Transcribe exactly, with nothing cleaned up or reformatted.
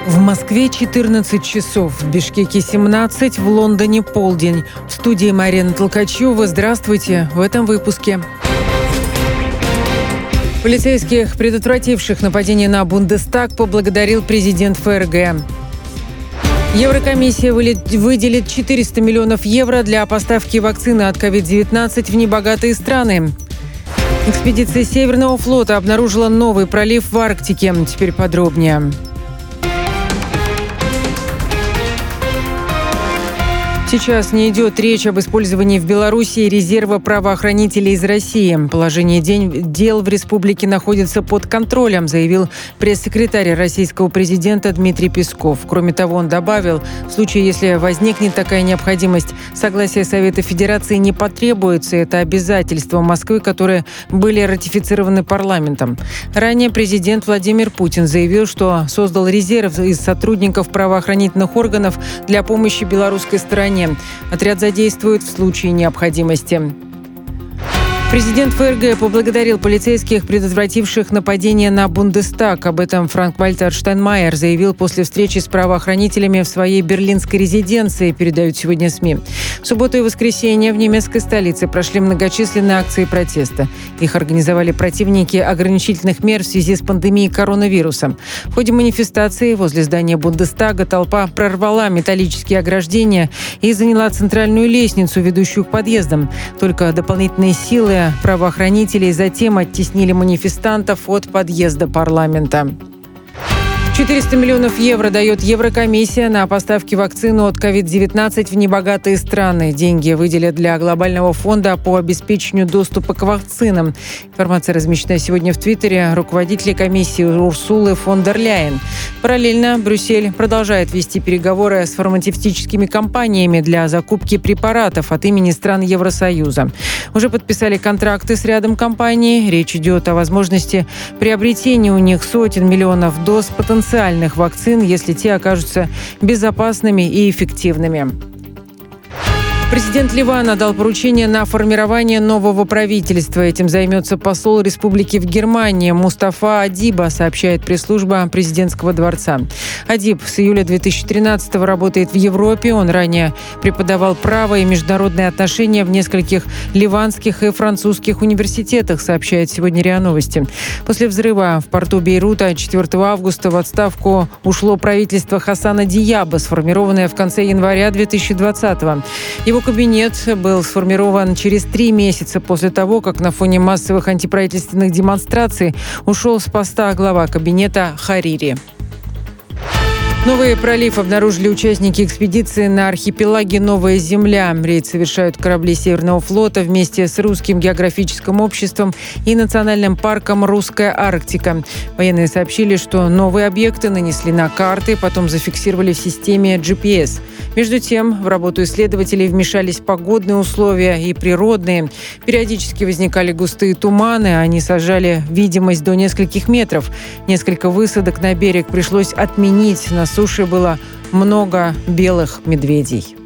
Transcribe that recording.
В Москве четырнадцать часов, в Бишкеке семнадцать, в Лондоне полдень. В студии Марина Толкачева. Здравствуйте в этом выпуске. Полицейских, предотвративших нападение на Бундестаг, поблагодарил президент ФРГ. Еврокомиссия выделит четыреста миллионов евро для поставки вакцины от ковид девятнадцать в небогатые страны. Экспедиция Северного флота обнаружила новый пролив в Арктике. Теперь подробнее. Сейчас не идет речь об использовании в Беларуси резерва правоохранителей из России. Положение дел в республике находится под контролем, заявил пресс-секретарь российского президента Дмитрий Песков. Кроме того, он добавил, в случае, если возникнет такая необходимость, согласие Совета Федерации не потребуется. Это обязательства Москвы, которые были ратифицированы парламентом. Ранее президент Владимир Путин заявил, что создал резерв из сотрудников правоохранительных органов для помощи белорусской стороне. Отряд задействует в случае необходимости. Президент ФРГ поблагодарил полицейских, предотвративших нападение на Бундестаг. Об этом Франк-Вальтер Штайнмайер заявил после встречи с правоохранителями в своей берлинской резиденции, передают сегодня СМИ. В субботу и воскресенье в немецкой столице прошли многочисленные акции протеста. Их организовали противники ограничительных мер в связи с пандемией коронавируса. В ходе манифестации возле здания Бундестага толпа прорвала металлические ограждения и заняла центральную лестницу, ведущую к подъездам. Только дополнительные силы правоохранителей затем оттеснили манифестантов от подъезда парламента. четыреста миллионов евро дает Еврокомиссия на поставки вакцины от ковид девятнадцать в небогатые страны. Деньги выделят для глобального фонда по обеспечению доступа к вакцинам. Информация размещена сегодня в Твиттере руководителя комиссии Урсулы фон дер Ляйен. Параллельно Брюссель продолжает вести переговоры с фармацевтическими компаниями для закупки препаратов от имени стран Евросоюза. Уже подписали контракты с рядом компаний. Речь идет о возможности приобретения у них сотен миллионов доз потенциальных вакцин, если те окажутся безопасными и эффективными. Президент Ливана дал поручение на формирование нового правительства. Этим займется посол республики в Германии Мустафа Адиба, сообщает пресс-служба президентского дворца. Адиб с июля две тысячи тринадцатого работает в Европе. Он ранее преподавал право и международные отношения в нескольких ливанских и французских университетах, сообщает сегодня РИА Новости. После взрыва в порту Бейрута четвёртого августа в отставку ушло правительство Хасана Диаба, сформированное в конце января две тысячи двадцатого. Его кабинет был сформирован через три месяца после того, как на фоне массовых антиправительственных демонстраций ушел с поста глава кабинета Харири. Новый пролив обнаружили участники экспедиции на архипелаге «Новая Земля». Рейд совершают корабли Северного флота вместе с Русским географическим обществом и национальным парком «Русская Арктика». Военные сообщили, что новые объекты нанесли на карты, потом зафиксировали в системе джи пи эс. Между тем, в работу исследователей вмешались погодные условия и природные. Периодически возникали густые туманы, они сажали видимость до нескольких метров. Несколько высадок на берег пришлось отменить. На суше было много белых медведей.